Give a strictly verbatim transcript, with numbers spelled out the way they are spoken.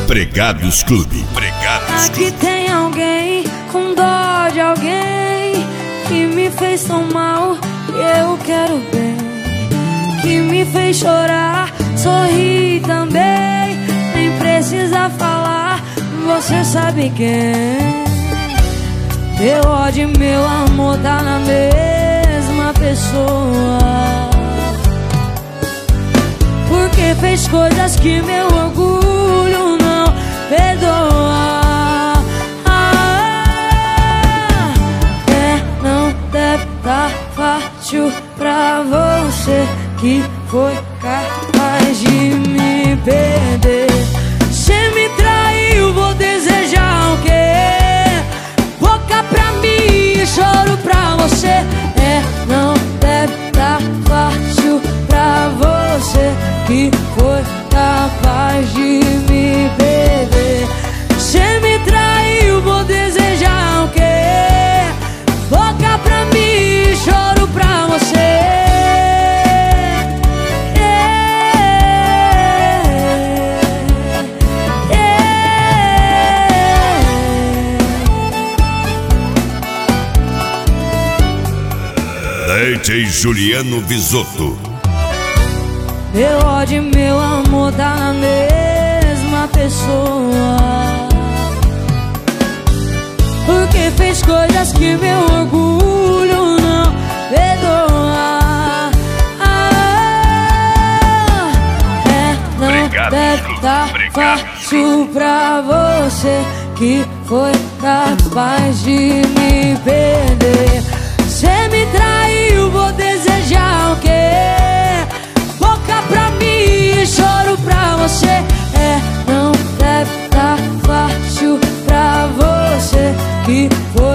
Pregados Clube. Pregados Aqui tem alguém com dó de alguém que me fez tão mal e eu quero bem, que me fez chorar, sorrir também, nem precisa falar, você sabe quem. Meu ódio e meu amor tá na mesma pessoa, porque fez coisas que meu orgulho não perdoa. Ah, é, não deve tá fácil pra você que foi capaz de me perder. Cê me traiu, vou desejar o quê? Boca pra mim, choro pra você. É, não deve tá fácil pra você que foi capaz de me perder. Cê me traiu, vou desejar o quê? Boca pra mim, choro pra você. D J Juliano Visotto. Meu ódio e meu amor tá na mesma pessoa, porque fez coisas que meu orgulho não perdoa. Ah, é, não Obrigado, deve tá fácil pra você que foi capaz de me perder. Cê me traiu, vou desejar o quê? Boca pra mim, choro pra você. É, não deve tá fácil pra você que foi